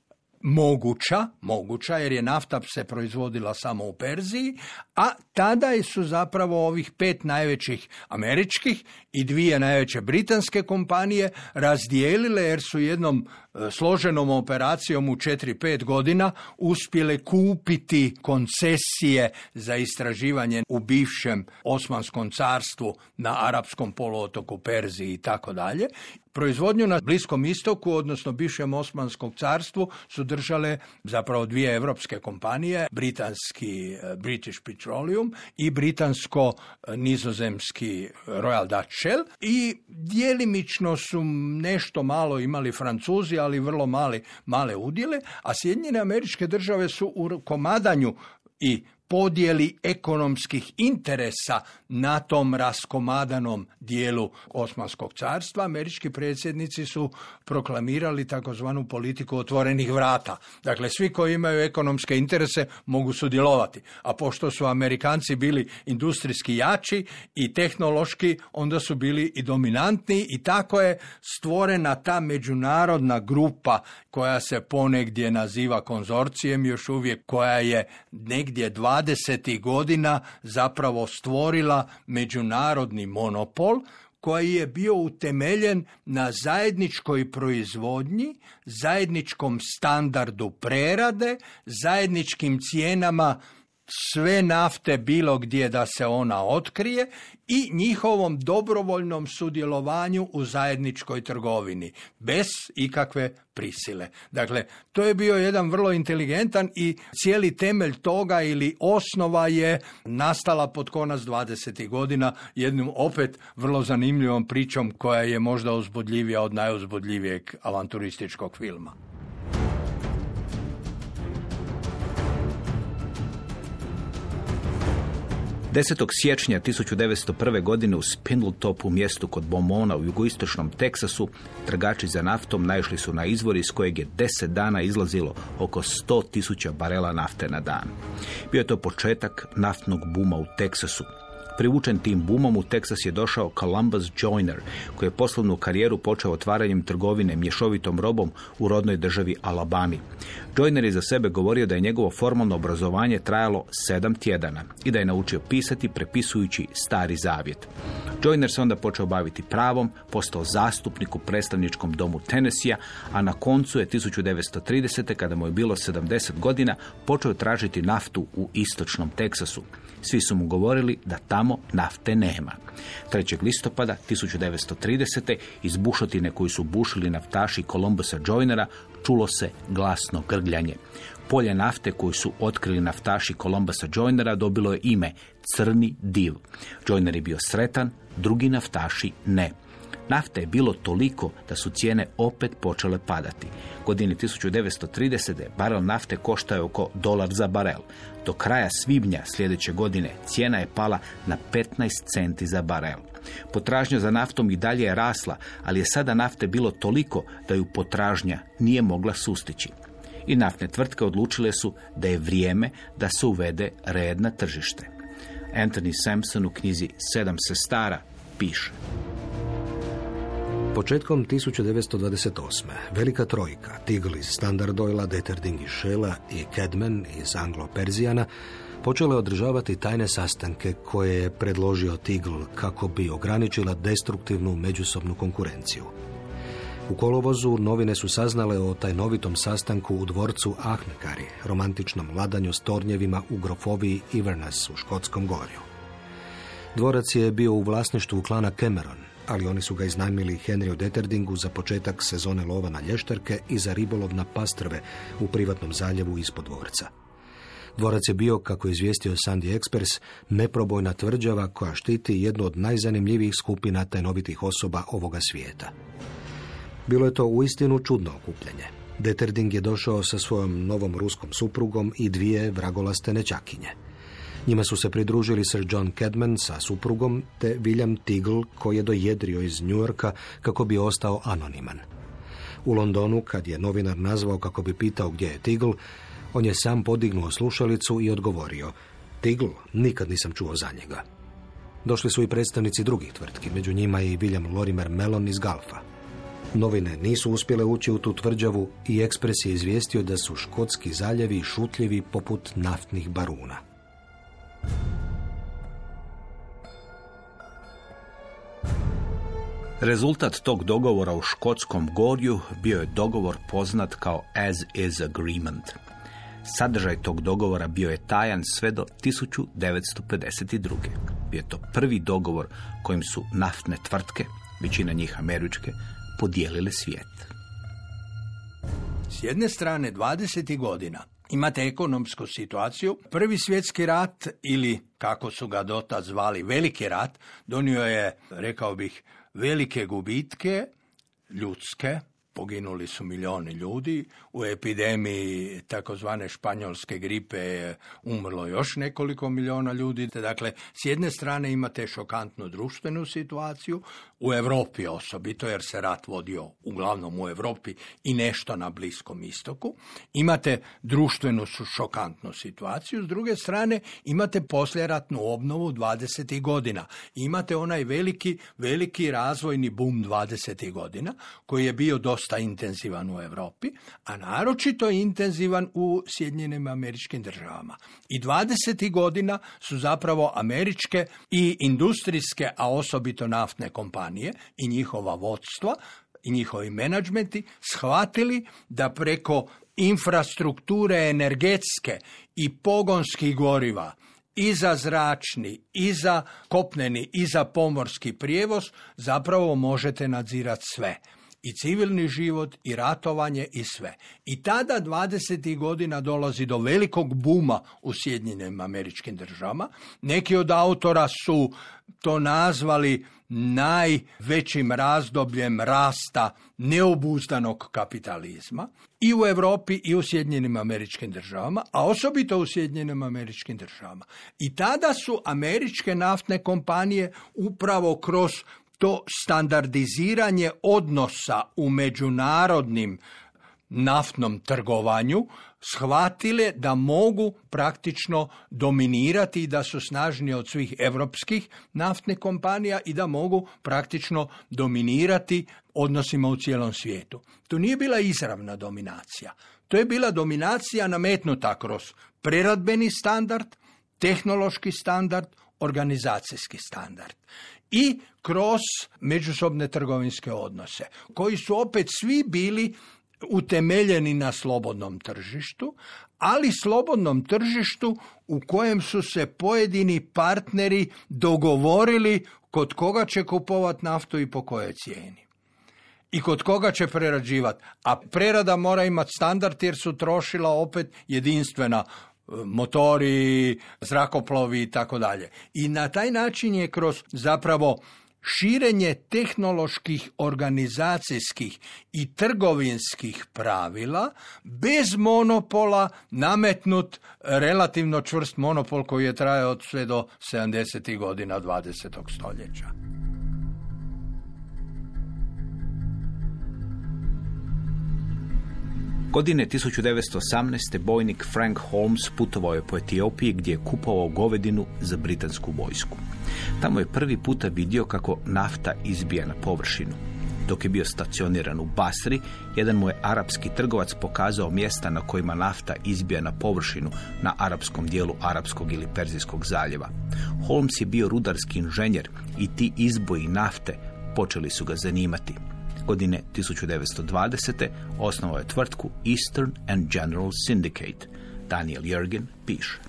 Moguća, moguća, jer je nafta se proizvodila samo u Perziji, a tada su zapravo ovih pet najvećih američkih i dvije najveće britanske kompanije razdijelile, jer su jednom složenom operacijom u četiri pet godina uspjele kupiti koncesije za istraživanje u bivšem Osmanskom carstvu na Arapskom poluotoku, Perziji i tako dalje. Proizvodnju na Bliskom istoku, odnosno bivšem Osmanskom carstvu, su držale zapravo dvije evropske kompanije, britanski British Petroleum i britansko-nizozemski Royal Dutch Shell, i djelimično su nešto malo imali Francuzi, ali vrlo mali, male udjele, a Sjedinjene Američke Države su u komadanju i podjeli ekonomskih interesa na tom raskomadanom dijelu Osmanskog carstva. Američki predsjednici su proklamirali takozvanu politiku otvorenih vrata. Dakle, svi koji imaju ekonomske interese mogu sudjelovati. A pošto su Amerikanci bili industrijski jači i tehnološki, onda su bili i dominantni, i tako je stvorena ta međunarodna grupa koja se ponegdje naziva konzorcijem još uvijek, koja je negdje dvadesetih godina zapravo stvorila međunarodni monopol koji je bio utemeljen na zajedničkoj proizvodnji, zajedničkom standardu prerade, zajedničkim cijenama sve nafte bilo gdje da se ona otkrije i njihovom dobrovoljnom sudjelovanju u zajedničkoj trgovini, bez ikakve prisile. Dakle, to je bio jedan vrlo inteligentan i cijeli temelj toga ili osnova je nastala pod konac dvadesetih godina jednom opet vrlo zanimljivom pričom koja je možda uzbudljivija od najuzbudljivijeg avanturističkog filma. desetog siječnja tisuću devetsto prve. godine u Spindletopu, mjestu kod Beaumonta u jugoistočnom Teksasu, trgači za naftom naišli su na izvor iz kojeg je deset dana izlazilo oko sto tisuća barela nafte na dan. Bio je to početak naftnog buma u Teksasu. Privučen tim bumom u Teksas je došao Columbus Joyner, koji je poslovnu karijeru počeo otvaranjem trgovine mješovitom robom u rodnoj državi Alabami. Joyner je za sebe govorio da je njegovo formalno obrazovanje trajalo sedam tjedana i da je naučio pisati prepisujući Stari Zavjet. Joyner se onda počeo baviti pravom, postao zastupnik u predstavničkom domu Tennesseea, a na koncu je tisuću devetsto tridesete. kada mu je bilo sedamdeset godina, počeo tražiti naftu u istočnom Teksasu. Svi su mu govorili da tamo nafte nema. trećeg listopada tisuću devetsto tridesete. iz bušotine koju su bušili naftaši Columbusa Joynera čulo se glasno grgljanje. Polje nafte koju su otkrili naftaši Columbusa Joynera dobilo je ime crni div. Joyner je bio sretan, drugi naftaši ne. Nafte je bilo toliko da su cijene opet počele padati. Godine tisuću devetsto tridesete. barel nafte koštao je oko dolar za barel. Do kraja svibnja sljedeće godine cijena je pala na petnaest centi za barel. Potražnja za naftom i dalje je rasla, ali je sada nafte bilo toliko da ju potražnja nije mogla sustići. I naftne tvrtke odlučile su da je vrijeme da se uvede red na tržište. Anthony Sampson u knjizi Sedam sestara piše: Početkom tisuću devetsto dvadeset osme. velika trojka, Tigl iz Standard Oila, Deterding iz Shella i Cadman iz Anglo-Perzijana, počele održavati tajne sastanke koje je predložio Tigl kako bi ograničila destruktivnu međusobnu konkurenciju. U kolovozu novine su saznale o tajnovitom sastanku u dvorcu Ahmekari, romantičnom vladanju s tornjevima u grofoviji Inverness u Škotskom gorju. Dvorac je bio u vlasništvu klana Cameron, ali oni su ga iznajmili Henryu Deterdingu za početak sezone lova na lješterke i za ribolov na pastrve u privatnom zaljevu ispod dvorca. Dvorac je bio, kako je izvijestio Sunday Express, neprobojna tvrđava koja štiti jednu od najzanimljivijih skupina tajnovitih osoba ovoga svijeta. Bilo je to uistinu čudno okupljanje. Deterding je došao sa svojom novom ruskom suprugom i dvije vragolaste nećakinje. Njima su se pridružili Sir John Cadman sa suprugom te William Tigl, koji je dojedrio iz New Yorka kako bi ostao anoniman. U Londonu, kad je novinar nazvao kako bi pitao gdje je Tigl, on je sam podignuo slušalicu i odgovorio: Tigl, nikad nisam čuo za njega. Došli su i predstavnici drugih tvrtki, među njima i William Lorimer Mellon iz Galfa. Novine nisu uspjele ući u tu tvrđavu i Ekspres je izvijestio da su škotski zaljevi šutljivi poput naftnih baruna. Rezultat tog dogovora u Škotskom gorju bio je dogovor poznat kao As Is Agreement. Sadržaj tog dogovora bio je tajan sve do tisuću devetsto pedeset druge. Bio je to prvi dogovor kojim su naftne tvrtke, većina njih američke, podijelile svijet. S jedne strane, dvadesetih godina imate ekonomsku situaciju. Prvi svjetski rat, ili kako su ga dotad zvali Veliki rat, donio je, rekao bih, velike gubitke ljudske. Poginuli su milijoni ljudi. U epidemiji takozvane španjolske gripe je umrlo još nekoliko milijuna ljudi. Dakle, s jedne strane imate šokantnu društvenu situaciju, u Europi osobito, jer se rat vodio uglavnom u Europi i nešto na Bliskom istoku. Imate društvenu šokantnu situaciju. S druge strane, imate poslijeratnu obnovu dvadesetih godina. Imate onaj veliki, veliki razvojni bum dvadesetih godina, koji je bio dosta intenzivan u Europi, a naročito intenzivan u Sjedinjenim Američkim Državama. I dvadesetih godina su zapravo američke i industrijske, a osobito naftne kompanije i njihova vodstva i njihovi menadžmenti shvatili da preko infrastrukture energetske i pogonskih goriva i za zračni, i za kopneni, i za pomorski prijevoz zapravo možete nadzirati sve. I civilni život, i ratovanje, i sve. I tada dvadesetih godina dolazi do velikog buma u Sjedinjenim Američkim Državama. Neki od autora su to nazvali najvećim razdobljem rasta neobuzdanog kapitalizma i u Europi i u Sjedinjenim Američkim Državama, a osobito u Sjedinjenim Američkim Državama. I tada su američke naftne kompanije upravo kroz to standardiziranje odnosa u međunarodnim naftnom trgovanju shvatile da mogu praktično dominirati i da su snažnije od svih europskih naftnih kompanija i da mogu praktično dominirati odnosima u cijelom svijetu. To nije bila izravna dominacija. To je bila dominacija nametnuta kroz preradbeni standard, tehnološki standard, organizacijski standard i kroz međusobne trgovinske odnose, koji su opet svi bili utemeljeni na slobodnom tržištu, ali slobodnom tržištu u kojem su se pojedini partneri dogovorili kod koga će kupovati naftu i po kojoj cijeni. I kod koga će prerađivati. A prerada mora imati standard jer su trošila opet jedinstvena motori, zrakoplovi i tako dalje. I na taj način je kroz zapravo širenje tehnoloških, organizacijskih i trgovinskih pravila bez monopola nametnut relativno čvrst monopol koji je trajao od sve do sedamdesetih godina dvadesetog stoljeća. Godine tisuću devetsto osamnaeste. bojnik Frank Holmes putovao je po Etiopiji gdje je kupovao govedinu za britansku vojsku. Tamo je prvi puta vidio kako nafta izbija na površinu. Dok je bio stacioniran u Basri, jedan mu je arapski trgovac pokazao mjesta na kojima nafta izbija na površinu na arapskom dijelu Arapskog ili Perzijskog zaljeva. Holmes je bio rudarski inženjer i ti izboji nafte počeli su ga zanimati. Godine tisuću devetsto dvadesete. osnovao je tvrtku Eastern and General Syndicate. Daniel Yergin piše.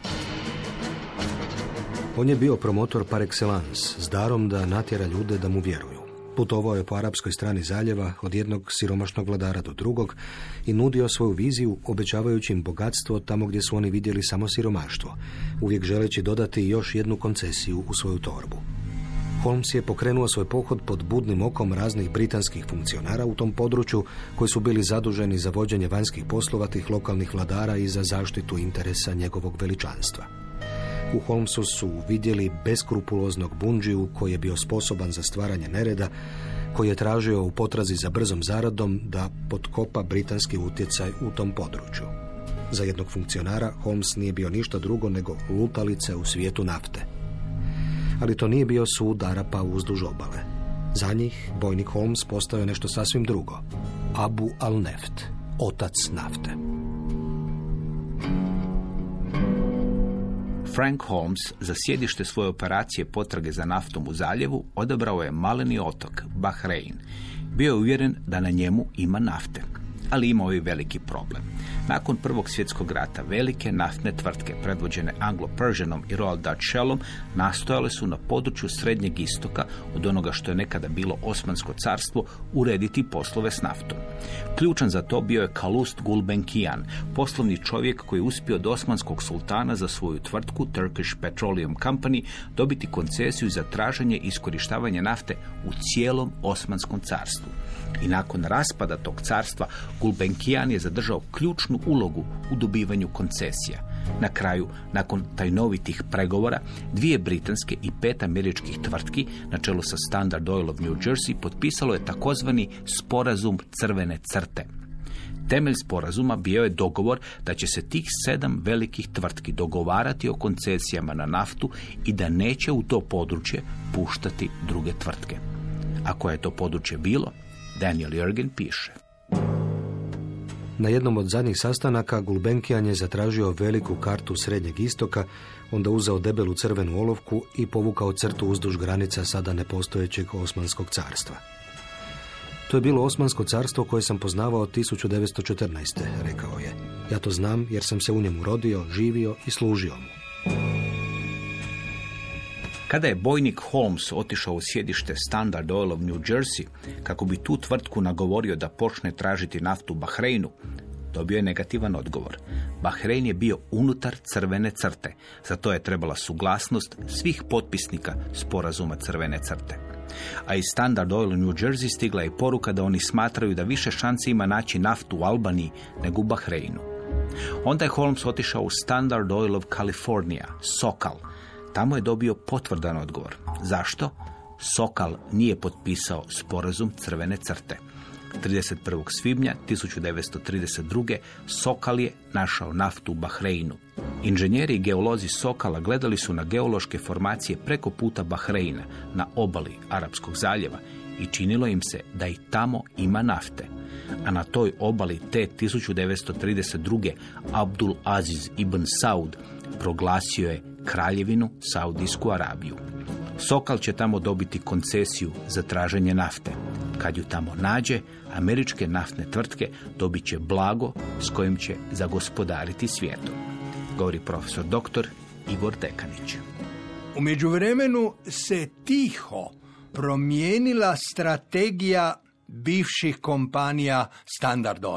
On je bio promotor par excellence, s darom da natjera ljude da mu vjeruju. Putovao je po arapskoj strani zaljeva od jednog siromašnog vladara do drugog i nudio svoju viziju obećavajući im bogatstvo tamo gdje su oni vidjeli samo siromaštvo, uvijek želeći dodati još jednu koncesiju u svoju torbu. Holmes je pokrenuo svoj pohod pod budnim okom raznih britanskih funkcionara u tom području koji su bili zaduženi za vođenje vanjskih poslova tih lokalnih vladara i za zaštitu interesa njegovog veličanstva. U Holmesu su vidjeli beskrupuloznog bundžiju koji je bio sposoban za stvaranje nereda, koji je tražio u potrazi za brzom zaradom da potkopa britanski utjecaj u tom području. Za jednog funkcionara Holmes nije bio ništa drugo nego lutalice u svijetu nafte. Ali to nije bio sud Arapa uzduž obale. Za njih bojnik Holmes postao je nešto sasvim drugo. Abu al-Neft, otac nafte. Frank Holmes za sjedište svoje operacije potrage za naftom u zaljevu odabrao je maleni otok, Bahrein. Bio je uvjeren da na njemu ima nafte, ali imao je veliki problem. Nakon Prvog svjetskog rata velike naftne tvrtke predvođene Anglo-Persianom i Royal Dutch Shellom nastojale su na području Srednjeg istoka od onoga što je nekada bilo Osmansko carstvo urediti poslove s naftom. Ključan za to bio je Kalust Gulbenkian, poslovni čovjek koji je uspio od osmanskog sultana za svoju tvrtku Turkish Petroleum Company dobiti koncesiju za traženje i iskorištavanje nafte u cijelom Osmanskom carstvu. I nakon raspada tog carstva Gulbenkian je zadržao ključnu ulogu u dobivanju koncesija. Na kraju, nakon tajnovitih pregovora, dvije britanske i pet američkih tvrtki, na čelu sa Standard Oil of New Jersey, potpisalo je takozvani sporazum crvene crte. Temelj sporazuma bio je dogovor da će se tih sedam velikih tvrtki dogovarati o koncesijama na naftu i da neće u to područje puštati druge tvrtke. A koje je to područje bilo? Daniel Yergin piše. Na jednom od zadnjih sastanaka Gulbenkian je zatražio veliku kartu Srednjeg istoka, onda uzeo debelu crvenu olovku i povukao crtu uzduž granica sada nepostojećeg Osmanskog carstva. To je bilo Osmansko carstvo koje sam poznavao tisuću devetsto četrnaeste. rekao je. Ja to znam jer sam se u njemu rodio, živio i služio mu. Kada je bojnik Holmes otišao u sjedište Standard Oil of New Jersey kako bi tu tvrtku nagovorio da počne tražiti naftu u Bahreinu, dobio je negativan odgovor. Bahrein je bio unutar crvene crte, za to je trebala suglasnost svih potpisnika sporazuma crvene crte. A iz Standard Oil u New Jersey stigla je poruka da oni smatraju da više šanse ima naći naftu u Albaniji nego u Bahreinu. Onda je Holmes otišao u Standard Oil of California, Sokal. Tamo je dobio potvrdan odgovor. Zašto? Sokal nije potpisao sporazum crvene crte. trideset prvog svibnja tisuću devetsto trideset druge. Sokal je našao naftu u Bahreinu. Inženjeri i geolozi Sokala gledali su na geološke formacije preko puta Bahreina na obali Arapskog zaljeva i činilo im se da i tamo ima nafte. A na toj obali te tisuću devetsto trideset druge. Abdul Aziz ibn Saud proglasio je kraljevinu Saudijsku Arabiju. Sokal će tamo dobiti koncesiju za traženje nafte. Kad ju tamo nađe, američke naftne tvrtke dobit će blago s kojim će zagospodariti svijetom, govori profesor doktor Igor Dekanić. U međuvremenu se tiho promijenila strategija bivših kompanija Standard Oila.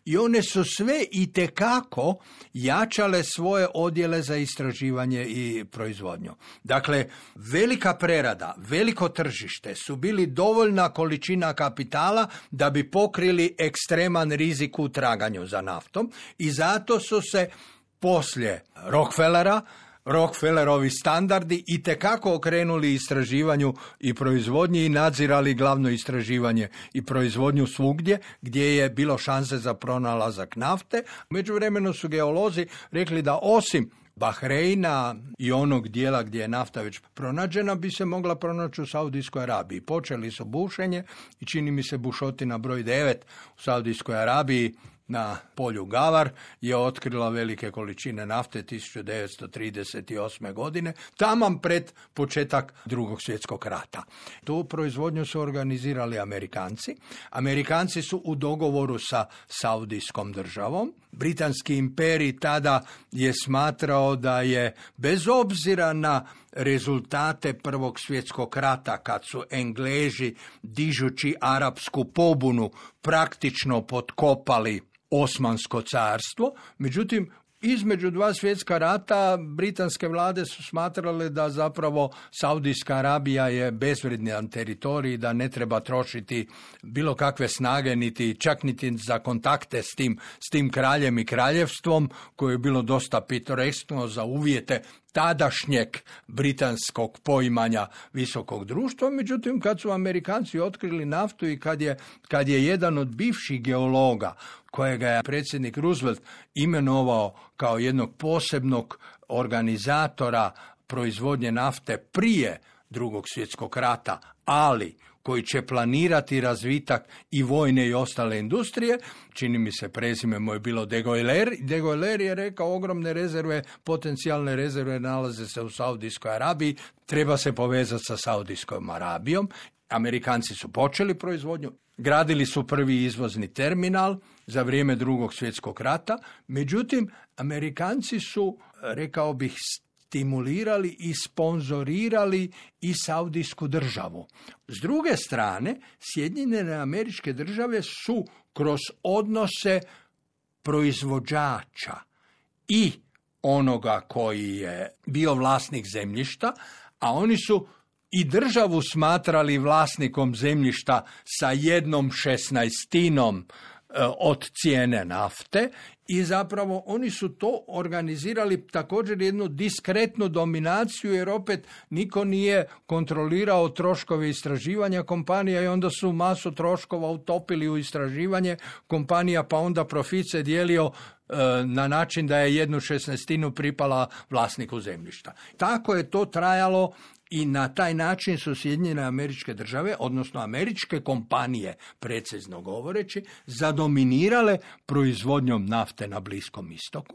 i one su sve itekako jačale svoje odjele za istraživanje i proizvodnju. Dakle, velika prerada, veliko tržište su bili dovoljna količina kapitala da bi pokrili ekstreman rizik u traganju za naftom i zato su se poslije Rockefellera Rockefellerovi standardi itekako okrenuli istraživanju i proizvodnji i nadzirali glavno istraživanje i proizvodnju svugdje gdje je bilo šanse za pronalazak nafte. U međuvremenu su geolozi rekli da osim Bahreina i onog dijela gdje je nafta već pronađena bi se mogla pronaći u Saudijskoj Arabiji. Počeli su bušenje i čini mi se bušotina broj devet u Saudijskoj Arabiji na polju Gavar je otkrila velike količine nafte tisuću devetsto trideset osme. godine, taman pred početak Drugog svjetskog rata. Tu proizvodnju su organizirali Amerikanci. Amerikanci su u dogovoru sa Saudijskom državom. Britanski imperij tada je smatrao da je, bez obzira na rezultate Prvog svjetskog rata, kad su Engleži, dižući arapsku pobunu, praktično potkopali Osmansko carstvo, međutim, između dva svjetska rata britanske vlade su smatrale da zapravo Saudijska Arabija je bezvrijedan teritorij, da ne treba trošiti bilo kakve snage, niti čak niti za kontakte s tim, s tim kraljem i kraljevstvom, koje je bilo dosta pitoreskno za uvjete tadašnjeg britanskog poimanja visokog društva. Međutim, kad su Amerikanci otkrili naftu i kad je, kad je jedan od bivših geologa, kojega je predsjednik Roosevelt imenovao kao jednog posebnog organizatora proizvodnje nafte prije Drugog svjetskog rata, ali koji će planirati razvitak i vojne i ostale industrije, čini mi se prezime mu je bilo De Goeyler. De Goeyler je rekao ogromne rezerve, potencijalne rezerve nalaze se u Saudijskoj Arabiji, treba se povezati sa Saudijskom Arabijom. Amerikanci su počeli proizvodnju, gradili su prvi izvozni terminal za vrijeme Drugog svjetskog rata, međutim, Amerikanci su, rekao bih, stimulirali i sponzorirali i Saudijsku državu. S druge strane, Sjedinjene Američke Države su kroz odnose proizvođača i onoga koji je bio vlasnik zemljišta, a oni su i državu smatrali vlasnikom zemljišta sa jednom šesnaestinom od cijene nafte i zapravo oni su to organizirali također jednu diskretnu dominaciju, jer opet niko nije kontrolirao troškove istraživanja kompanija i onda su masu troškova utopili u istraživanje kompanija, pa onda profit se dijelio e, na način da je jednu šesnaestinu pripala vlasniku zemljišta. Tako je to trajalo. I na taj način su Sjedinjene Američke Države, odnosno američke kompanije, precizno govoreći, zadominirale proizvodnjom nafte na Bliskom istoku.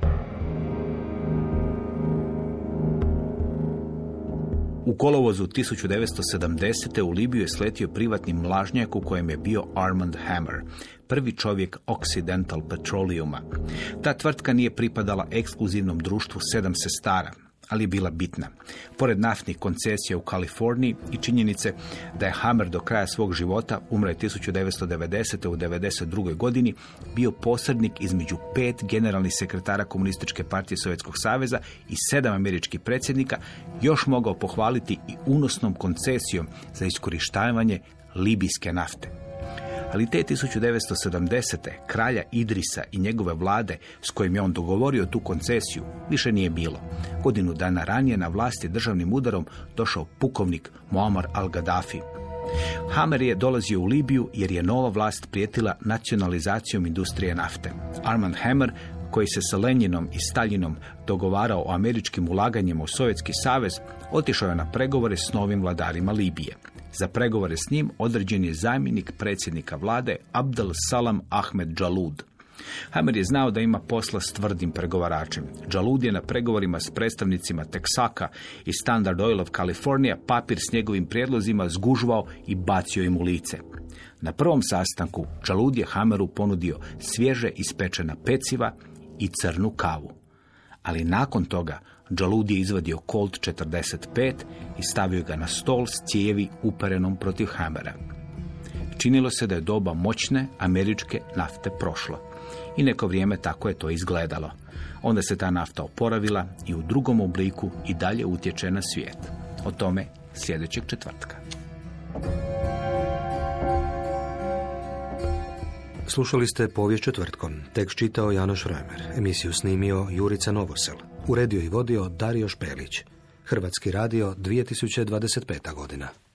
U kolovozu tisuću devetsto sedamdesete. u Libiju je sletio privatni mlažnjak u kojem je bio Armand Hammer, prvi čovjek Occidental Petroleuma. Ta tvrtka nije pripadala ekskluzivnom društvu sedam sestara, ali je bila bitna. Pored naftnih koncesija u Kaliforniji i činjenice da je Hammer do kraja svog života, umre tisuću devetsto devedesete. u devedeset drugoj. godini, bio posrednik između pet generalnih sekretara Komunističke partije Sovjetskog saveza i sedam američkih predsjednika, još mogao pohvaliti i unosnom koncesijom za iskorištavanje libijske nafte. Ali te tisuću devetsto sedamdesete. kralja Idrisa i njegove vlade s kojim je on dogovorio tu koncesiju više nije bilo. Godinu dana ranije na vlasti državnim udarom došao pukovnik Muammar al-Gaddafi. Hammer je dolazio u Libiju jer je nova vlast prijetila nacionalizacijom industrije nafte. Armand Hammer, koji se sa Lenjinom i Staljinom dogovarao o američkim ulaganjima u Sovjetski savez, otišao je na pregovore s novim vladarima Libije. Za pregovore s njim određen je zamjenik predsjednika vlade Abdel Salam Ahmed Jalud. Hammer je znao da ima posla s tvrdim pregovaračem. Jalud je na pregovorima s predstavnicima Texaca i Standard Oil of California papir s njegovim prijedlozima zgužvao i bacio im u lice. Na prvom sastanku Jalud je Hammeru ponudio svježe ispečena peciva i crnu kavu. Ali nakon toga Jalud je izvadio Colt četrdeset pet i stavio ga na stol s cijevi uperenom protiv Hammera. Činilo se da je doba moćne američke nafte prošla. I neko vrijeme tako je to izgledalo. Onda se ta nafta oporavila i u drugom obliku i dalje utječe na svijet. O tome sljedećeg četvrtka. Slušali ste Povijest četvrtkom. Tekst čitao Janoš Römer. Emisiju snimio Jurica Novosel. Uredio i vodio Dario Špelić. Hrvatski radio dvije tisuće dvadeset peta godina.